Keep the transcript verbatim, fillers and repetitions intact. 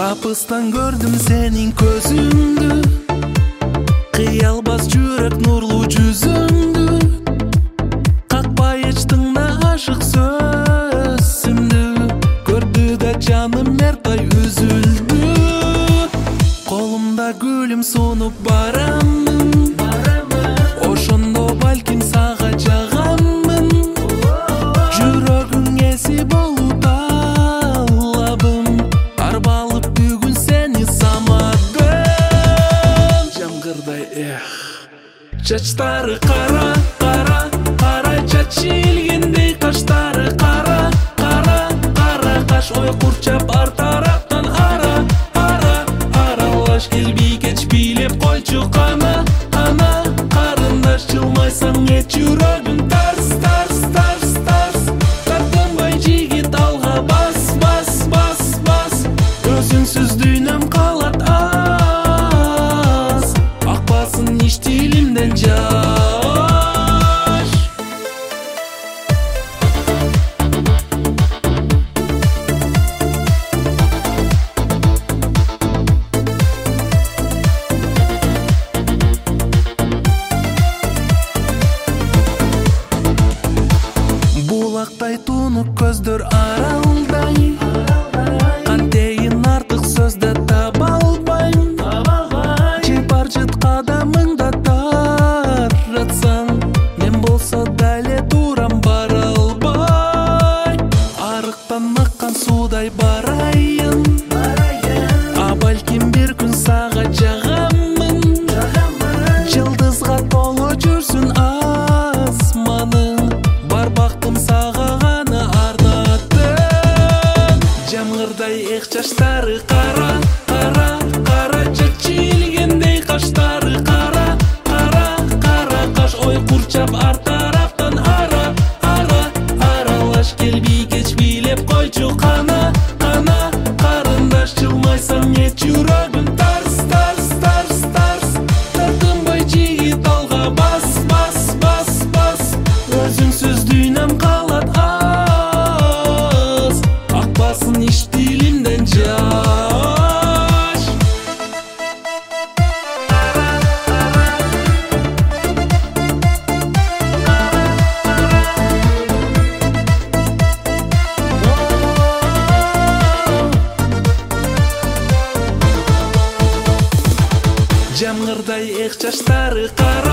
Алпыстан көрдім сенің көзіңді, қиялбас жүрек нұрлы жүзіңді, қақпай ештің да ашық сөзімді, көрді да жаным мертай үзілді. Қолымда гүлім сонып барамын, ошондо балким сага жагамын, жүрөгүң эси болуп талабым, арбалып бүгүн сени самадым. Жамгырдай эх, чачтары кара, кара, кара чач илгендей, каштары кара, кара, кара каш, ой курчап ар тараптан ара, ара, аралаш келбей кеч бийлеп койчу кана, кана, карындаш жылмайсаң эт жүрөгүң тарс, тарс, тарс, тарс, тартынбай жигит алга бас, бас, бас, бас, өзүңсүз дүйнөм калат аз, акпасын иш тилимден жаш. Булактай тунук көздөр аралдай, кантейин артык сөздө таба албайм, жепар жыт кадамыңда таратсаң, мен болсо дале турам бара албай. Арыктан аккан суудай барайын, а балким бир күн сага жагамын, жылдызга толо жүрсүн асманың, бар бактым сага гана ардаттым. Жамгырдай эх чачтары кара, кара, кара чач илгендей, каштары кара, кара, кара каш, ой курчап ар тараптан ара, ара, аралаш келбей кеч бийлеп койчу кана, кана, карындаш жылмайсаң эт жүрөгүң тарс, тарс, тарс, тарс, тартынбай жигит алга бас, бас, бас, бас, өзүңсүз дүйнөм калат аз, акпасын иш тилимден жаш. Жамгырдай эх чачтары кара,